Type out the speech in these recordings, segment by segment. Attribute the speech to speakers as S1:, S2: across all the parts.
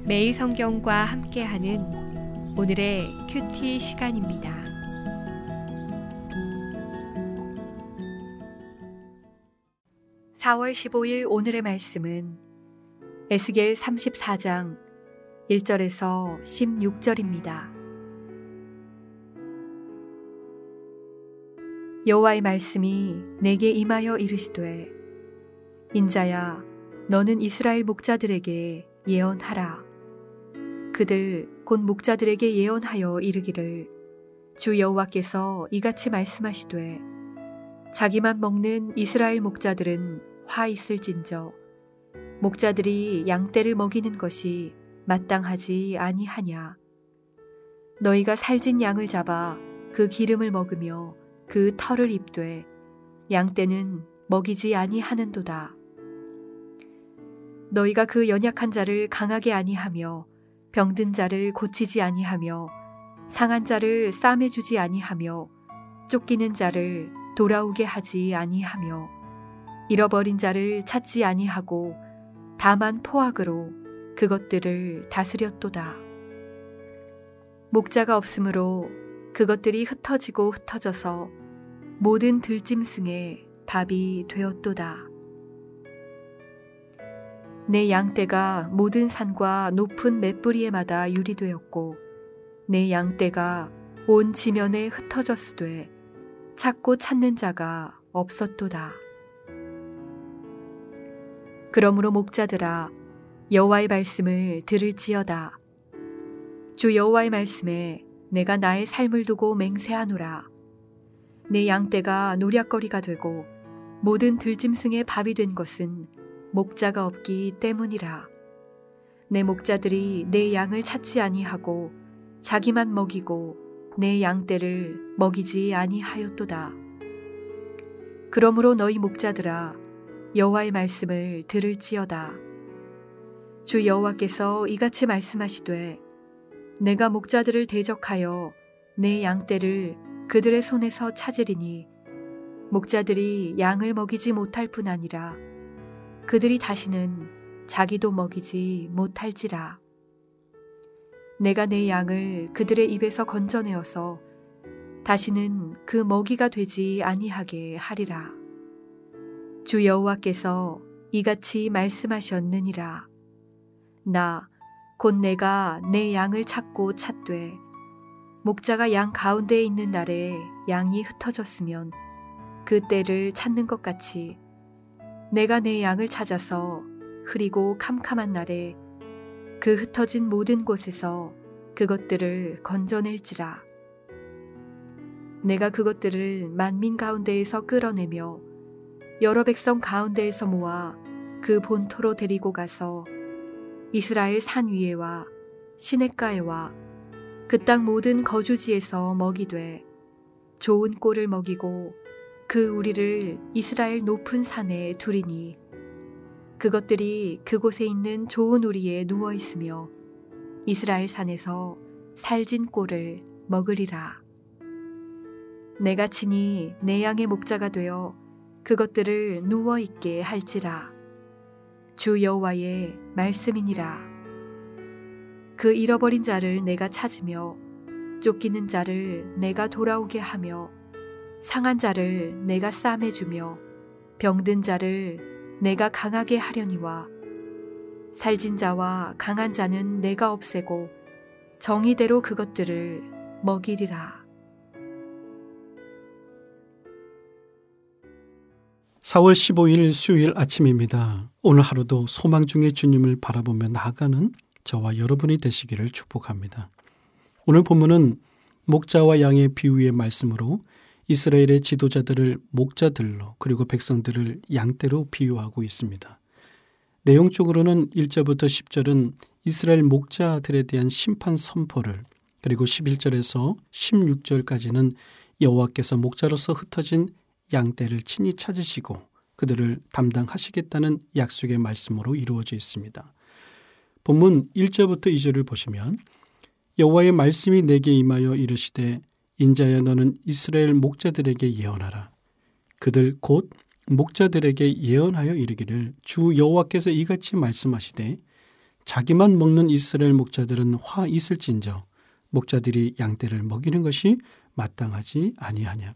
S1: 매일 성경과 함께하는 오늘의 큐티 시간입니다. (4월 15일) 오늘의 말씀은 에스겔 34장 1절에서 16절입니다. 여호와의 말씀이 내게 임하여 이르시되 인자야 너는 이스라엘 목자들에게 예언하라. 그들 곧 목자들에게 예언하여 이르기를 주 여호와께서 이같이 말씀하시되 자기만 먹는 이스라엘 목자들은 화 있을진저 목자들이 양떼를 먹이는 것이 마땅하지 아니하냐. 너희가 살진 양을 잡아 그 기름을 먹으며 그 털을 입되 양떼는 먹이지 아니하는도다. 너희가 그 연약한 자를 강하게 아니하며 병든 자를 고치지 아니하며 상한 자를 싸매주지 아니하며 쫓기는 자를 돌아오게 하지 아니하며 잃어버린 자를 찾지 아니하고 다만 포악으로 그것들을 다스렸도다. 목자가 없으므로 그것들이 흩어지고 흩어져서 모든 들짐승의 밥이 되었도다. 내 양떼가 모든 산과 높은 맷뿌리에마다 유리되었고 내 양떼가 온 지면에 흩어졌으되 찾고 찾는 자가 없었도다. 그러므로 목자들아 여호와의 말씀을 들을지어다. 주 여호와의 말씀에 내가 나의 삶을 두고 맹세하노라. 내 양떼가 노략거리가 되고 모든 들짐승의 밥이 된 것은 목자가 없기 때문이라. 내 목자들이 내 양을 찾지 아니하고 자기만 먹이고 내 양떼를 먹이지 아니하였도다. 그러므로 너희 목자들아 여호와의 말씀을 들을지어다. 주 여호와께서 이같이 말씀하시되 내가 목자들을 대적하여 내 양떼를 그들의 손에서 찾으리니 목자들이 양을 먹이지 못할 뿐 아니라 그들이 다시는 자기도 먹이지 못할지라. 내가 내 양을 그들의 입에서 건져내어서 다시는 그 먹이가 되지 아니하게 하리라. 주 여호와께서 이같이 말씀하셨느니라. 나 곧 내가 내 양을 찾고 찾되 목자가 양 가운데에 있는 날에 양이 흩어졌으면 그 때를 찾는 것 같이 내가 내 양을 찾아서 흐리고 캄캄한 날에 그 흩어진 모든 곳에서 그것들을 건져낼지라. 내가 그것들을 만민 가운데에서 끌어내며 여러 백성 가운데에서 모아 그 본토로 데리고 가서 이스라엘 산 위에와 시냇가에와 그 땅 모든 거주지에서 먹이되 좋은 꼴을 먹이고 그 우리를 이스라엘 높은 산에 두리니 그것들이 그곳에 있는 좋은 우리에 누워 있으며 이스라엘 산에서 살진 꼴을 먹으리라. 내가 친히 내 양의 목자가 되어 그것들을 누워 있게 할지라. 주 여호와의 말씀이니라. 그 잃어버린 자를 내가 찾으며 쫓기는 자를 내가 돌아오게 하며 상한 자를 내가 싸매주며 병든 자를 내가 강하게 하려니와 살진 자와 강한 자는 내가 없애고 정의대로 그것들을 먹이리라.
S2: 4월 15일 수요일 아침입니다. 오늘 하루도 소망 중에 주님을 바라보며 나아가는 저와 여러분이 되시기를 축복합니다. 오늘 본문은 목자와 양의 비유의 말씀으로 이스라엘의 지도자들을 목자들로 그리고 백성들을 양떼로 비유하고 있습니다. 내용적으로는 1절부터 10절은 이스라엘 목자들에 대한 심판 선포를, 그리고 11절에서 16절까지는 여호와께서 목자로서 흩어진 양떼를 친히 찾으시고 그들을 담당하시겠다는 약속의 말씀으로 이루어져 있습니다. 본문 1절부터 2절을 보시면 여호와의 말씀이 내게 임하여 이르시되 인자야 너는 이스라엘 목자들에게 예언하라. 그들 곧 목자들에게 예언하여 이르기를 주 여호와께서 이같이 말씀하시되 자기만 먹는 이스라엘 목자들은 화 있을진저 목자들이 양떼를 먹이는 것이 마땅하지 아니하냐.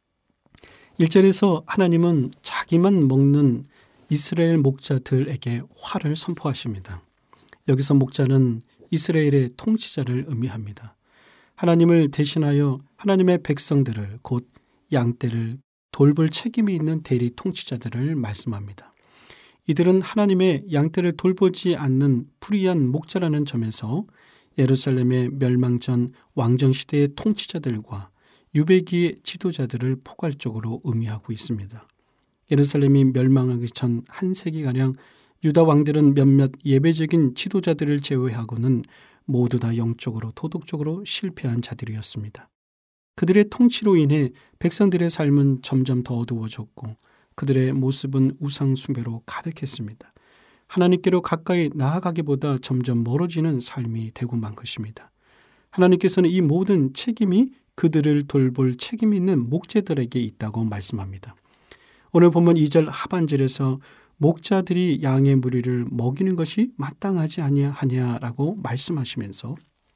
S2: 1절에서 하나님은 자기만 먹는 이스라엘 목자들에게 화를 선포하십니다. 여기서 목자는 이스라엘의 통치자를 의미합니다. 하나님을 대신하여 하나님의 백성들을 곧 양떼를 돌볼 책임이 있는 대리 통치자들을 말씀합니다. 이들은 하나님의 양떼를 돌보지 않는 불의한 목자라는 점에서 예루살렘의 멸망 전 왕정시대의 통치자들과 유배기의 지도자들을 포괄적으로 의미하고 있습니다. 예루살렘이 멸망하기 전 한 세기가량 유다 왕들은 몇몇 예배적인 지도자들을 제외하고는 모두 다 영적으로 도덕적으로 실패한 자들이었습니다. 그들의 통치로 인해 백성들의 삶은 점점 더 어두워졌고 그들의 모습은 우상 숭배로 가득했습니다. 하나님께로 가까이 나아가기보다 점점 멀어지는 삶이 되고 만 것입니다. 하나님께서는 이 모든 책임이 그들을 돌볼 책임이 있는 목자들에게 있다고 말씀합니다. 오늘 본문 2절 하반절에서 목자들이 양의 무리를 먹이는 것이 마땅하지 아니하냐라고 말씀하시면서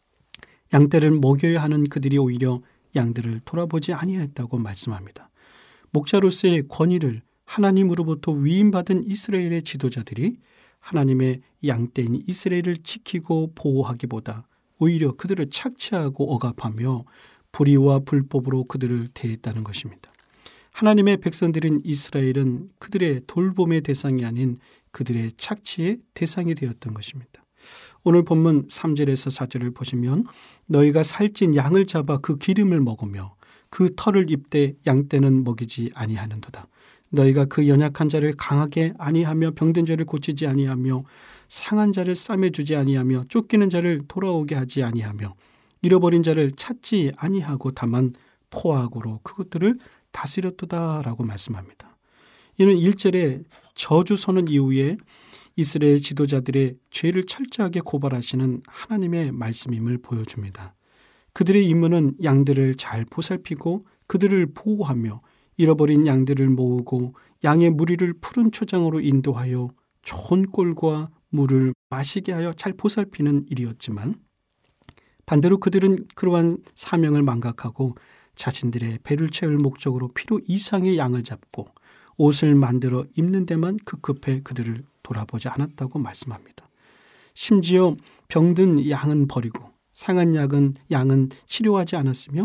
S2: 양떼를 먹여야 하는 그들이 오히려 양들을 돌아보지 아니했다고 말씀합니다. 목자로서의 권위를 하나님으로부터 위임받은 이스라엘의 지도자들이 하나님의 양떼인 이스라엘을 지키고 보호하기보다 오히려 그들을 착취하고 억압하며 불의와 불법으로 그들을 대했다는 것입니다. 하나님의 백성들인 이스라엘은 그들의 돌봄의 대상이 아닌 그들의 착취의 대상이 되었던 것입니다. 오늘 본문 3절에서 4절을 보시면 너희가 살찐 양을 잡아 그 기름을 먹으며 그 털을 입되 양떼는 먹이지 아니하는도다. 너희가 그 연약한 자를 강하게 아니하며 병든 자를 고치지 아니하며 상한 자를 싸매주지 아니하며 쫓기는 자를 돌아오게 하지 아니하며 잃어버린 자를 찾지 아니하고 다만 포악으로 그것들을 다스렸도다라고 말씀합니다. 이는 1절에 저주 선언 이후에 이스라엘 지도자들의 죄를 철저하게 고발하시는 하나님의 말씀임을 보여줍니다. 그들의 임무는 양들을 잘 보살피고 그들을 보호하며 잃어버린 양들을 모으고 양의 무리를 푸른 초장으로 인도하여 좋은 꼴과 물을 마시게 하여 잘 보살피는 일이었지만 반대로 그들은 그러한 사명을 망각하고 자신들의 배를 채울 목적으로 필요 이상의 양을 잡고 옷을 만들어 입는 데만 급급해 그들을 돌아보지 않았다고 말씀합니다. 심지어 병든 양은 버리고 상한 양은 치료하지 않았으며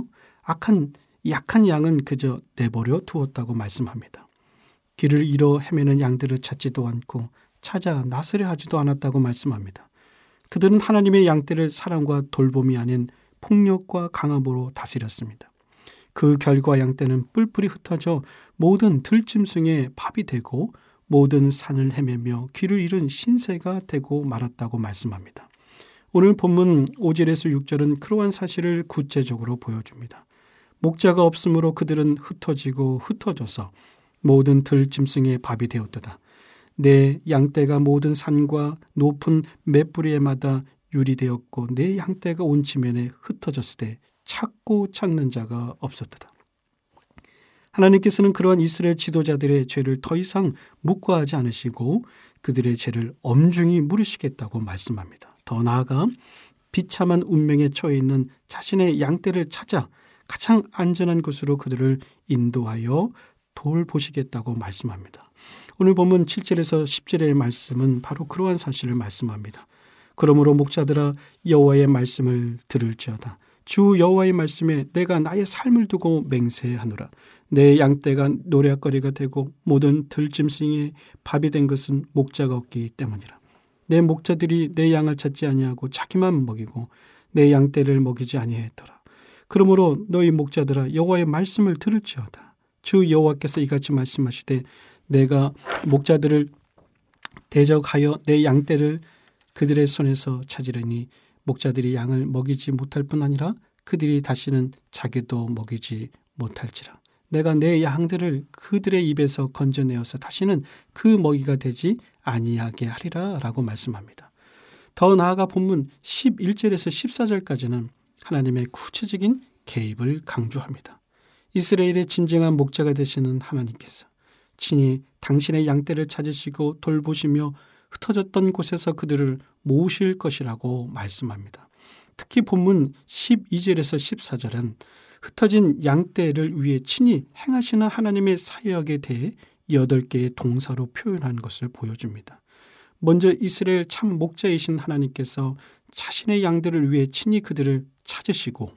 S2: 약한 양은 그저 내버려 두었다고 말씀합니다. 길을 잃어 헤매는 양들을 찾지도 않고 찾아 나서려 하지도 않았다고 말씀합니다. 그들은 하나님의 양떼를 사랑과 돌봄이 아닌 폭력과 강함으로 다스렸습니다. 그 결과 양떼는 뿔뿔이 흩어져 모든 들짐승의 밥이 되고 모든 산을 헤매며 길을 잃은 신세가 되고 말았다고 말씀합니다. 오늘 본문 5절에서 6절은 그러한 사실을 구체적으로 보여줍니다. 목자가 없으므로 그들은 흩어지고 흩어져서 모든 들짐승의 밥이 되었도다. 내 양떼가 모든 산과 높은 맷뿌리에마다 유리되었고 내 양떼가 온 지면에 흩어졌을 때 찾고 찾는 자가 없었도다. 하나님께서는 그러한 이스라엘 지도자들의 죄를 더 이상 묵과하지 않으시고 그들의 죄를 엄중히 물으시겠다고 말씀합니다. 더 나아가 비참한 운명에 처해 있는 자신의 양떼를 찾아 가장 안전한 곳으로 그들을 인도하여 돌보시겠다고 말씀합니다. 오늘 본문 7절에서 10절의 말씀은 바로 그러한 사실을 말씀합니다. 그러므로 목자들아 여호와의 말씀을 들을지어다. 주 여호와의 말씀에 내가 나의 삶을 두고 맹세하노라. 내 양떼가 노략거리가 되고 모든 들짐승의 밥이 된 것은 목자가 없기 때문이라. 내 목자들이 내 양을 찾지 아니하고 자기만 먹이고 내 양떼를 먹이지 아니하였더라. 그러므로 너희 목자들아 여호와의 말씀을 들을지어다. 주 여호와께서 이같이 말씀하시되 내가 목자들을 대적하여 내 양떼를 그들의 손에서 찾으려니 목자들이 양을 먹이지 못할 뿐 아니라 그들이 다시는 자기도 먹이지 못할지라. 내가 내 양들을 그들의 입에서 건져내어서 다시는 그 먹이가 되지 아니하게 하리라 라고 말씀합니다. 더 나아가 본문 11절에서 14절까지는 하나님의 구체적인 개입을 강조합니다. 이스라엘의 진정한 목자가 되시는 하나님께서 친히 당신의 양떼를 찾으시고 돌보시며 흩어졌던 곳에서 그들을 모으실 것이라고 말씀합니다. 특히 본문 12절에서 14절은 흩어진 양떼를 위해 친히 행하시는 하나님의 사역에 대해 8개의 동사로 표현한 것을 보여줍니다. 먼저 이스라엘 참 목자이신 하나님께서 자신의 양들을 위해 친히 그들을 찾으시고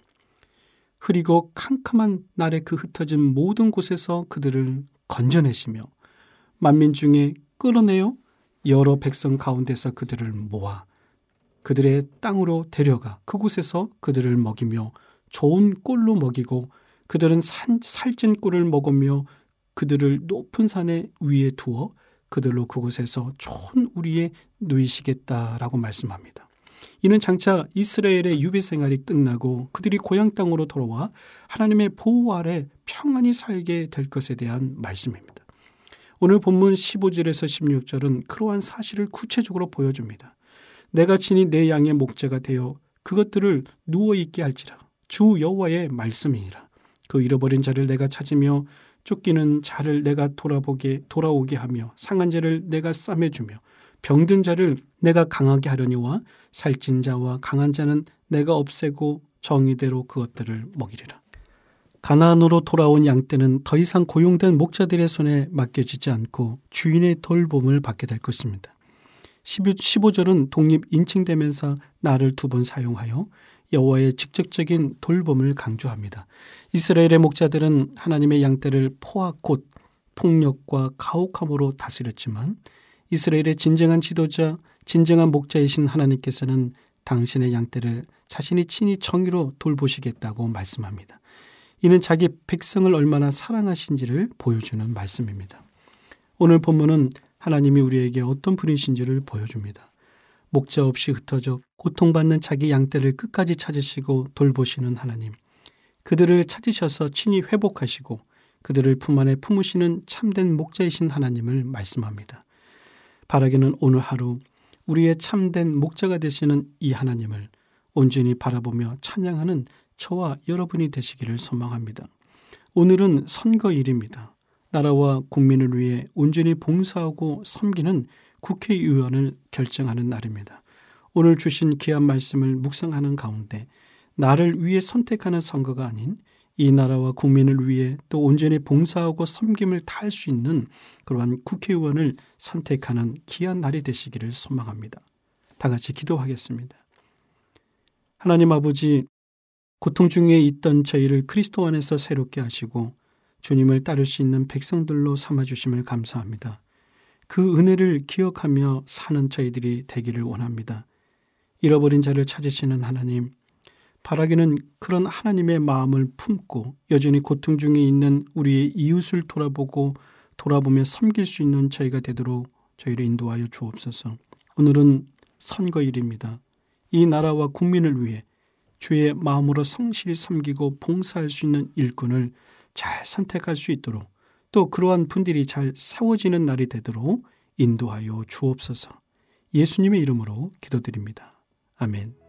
S2: 흐리고 캄캄한 날에 그 흩어진 모든 곳에서 그들을 건져내시며 만민 중에 끌어내어 여러 백성 가운데서 그들을 모아 그들의 땅으로 데려가 그곳에서 그들을 먹이며 좋은 꼴로 먹이고 그들은 살찐 꼴을 먹으며 그들을 높은 산에 위에 두어 그들로 그곳에서 좋은 우리에 누이시겠다라고 말씀합니다. 이는 장차 이스라엘의 유배 생활이 끝나고 그들이 고향 땅으로 돌아와 하나님의 보호 아래 평안히 살게 될 것에 대한 말씀입니다. 오늘 본문 15절에서 16절은 그러한 사실을 구체적으로 보여줍니다. 내가 친히 내 양의 목자가 되어 그것들을 누워있게 할지라. 주 여호와의 말씀이니라. 그 잃어버린 자를 내가 찾으며 쫓기는 자를 내가 돌아오게 하며 상한 자를 내가 싸매주며 병든 자를 내가 강하게 하려니와 살찐 자와 강한 자는 내가 없애고 정의대로 그것들을 먹이리라. 가나안으로 돌아온 양떼는 더 이상 고용된 목자들의 손에 맡겨지지 않고 주인의 돌봄을 받게 될 것입니다. 15절은 독립 인칭되면서 나를 2번 사용하여 여호와의 직접적인 돌봄을 강조합니다. 이스라엘의 목자들은 하나님의 양떼를 포악 곧 폭력과 가혹함으로 다스렸지만 이스라엘의 진정한 지도자, 진정한 목자이신 하나님께서는 당신의 양떼를 자신이 친히 정의로 돌보시겠다고 말씀합니다. 이는 자기 백성을 얼마나 사랑하신지를 보여주는 말씀입니다. 오늘 본문은 하나님이 우리에게 어떤 분이신지를 보여줍니다. 목자 없이 흩어져 고통받는 자기 양떼를 끝까지 찾으시고 돌보시는 하나님. 그들을 찾으셔서 친히 회복하시고 그들을 품 안에 품으시는 참된 목자이신 하나님을 말씀합니다. 바라기는 오늘 하루 우리의 참된 목자가 되시는 이 하나님을 온전히 바라보며 찬양하는 저와 여러분이 되시기를 소망합니다. 오늘은 선거일입니다. 나라와 국민을 위해 온전히 봉사하고 섬기는 국회의원을 결정하는 날입니다. 오늘 주신 귀한 말씀을 묵상하는 가운데 나를 위해 선택하는 선거가 아닌 이 나라와 국민을 위해 또 온전히 봉사하고 섬김을 다할 수 있는 그러한 국회의원을 선택하는 귀한 날이 되시기를 소망합니다. 다 같이 기도하겠습니다. 하나님 아버지, 고통 중에 있던 저희를 그리스도 안에서 새롭게 하시고 주님을 따를 수 있는 백성들로 삼아주심을 감사합니다. 그 은혜를 기억하며 사는 저희들이 되기를 원합니다. 잃어버린 자를 찾으시는 하나님, 바라기는 그런 하나님의 마음을 품고 여전히 고통 중에 있는 우리의 이웃을 돌아보며 섬길 수 있는 저희가 되도록 저희를 인도하여 주옵소서. 오늘은 선거일입니다. 이 나라와 국민을 위해 주의 마음으로 성실히 섬기고 봉사할 수 있는 일꾼을 잘 선택할 수 있도록 또 그러한 분들이 잘 세워지는 날이 되도록 인도하여 주옵소서. 예수님의 이름으로 기도드립니다. 아멘.